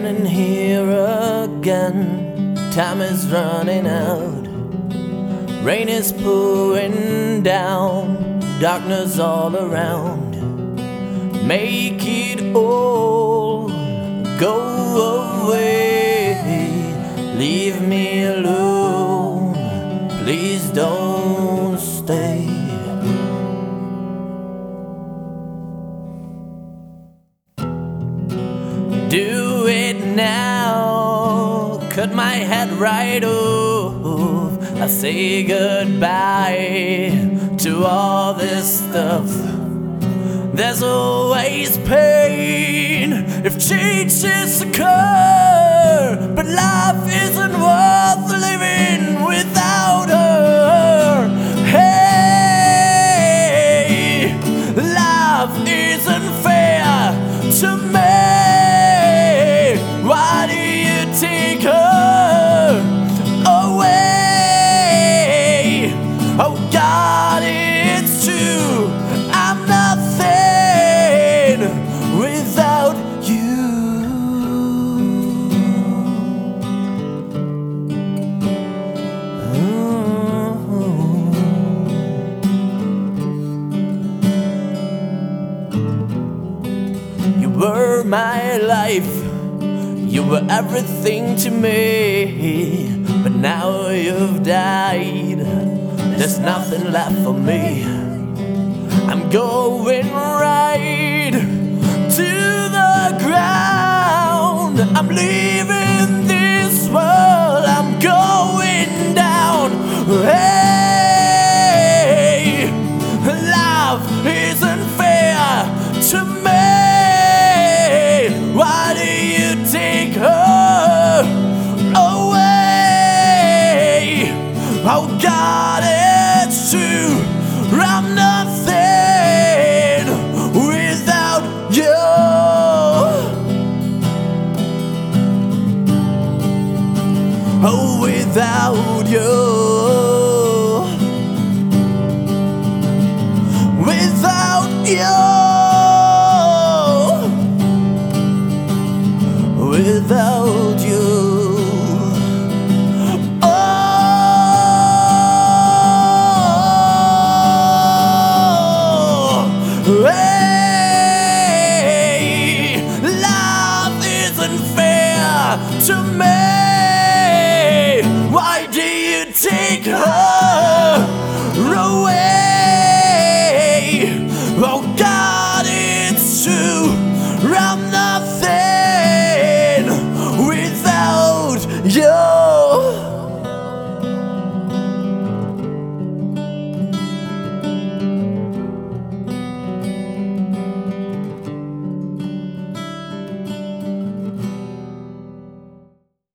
Standing here again, time is running out. Rain is pouring down, darkness all around. Make it all go away. Leave me alone, please don't stay. Do it now, cut my head right off. I say goodbye to all this stuff. There's always pain if changes occur, but life isn't worth living without her. Hey, life isn't fair to me. Why do you take her away? Oh God, it's true, I'm nothing without you. You were my life, you were everything to me, but now you've died, there's nothing left for me. I'm going right to the ground. I'm leaving this world, I'm going down. Hey, life isn't fair to me. Why do you take her away? Oh God, it's true, I'm nothing without you. Oh, without you. Without you. Without you. Hey, life isn't fair to me. Why do you take her away? Oh God, it's true, I'm nothing without you.